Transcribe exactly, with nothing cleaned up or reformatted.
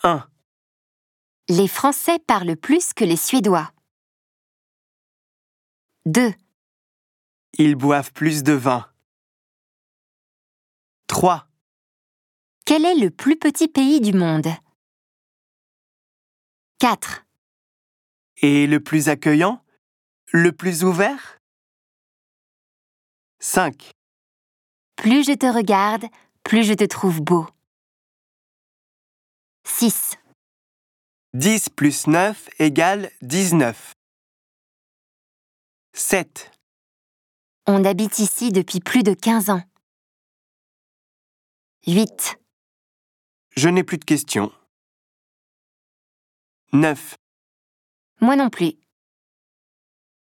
un. Les Français parlent plus que les Suédois. deux. Ils boivent plus de vin. trois. Quel est le plus petit pays du monde? quatre. Et le plus accueillant? Le plus ouvert? cinq. Plus je te regarde, plus je te trouve beau. six. dix plus neuf égale dix-neuf. sept. On habite ici depuis plus de quinze ans. huit. Je n'ai plus de questions. neuf. Moi non plus.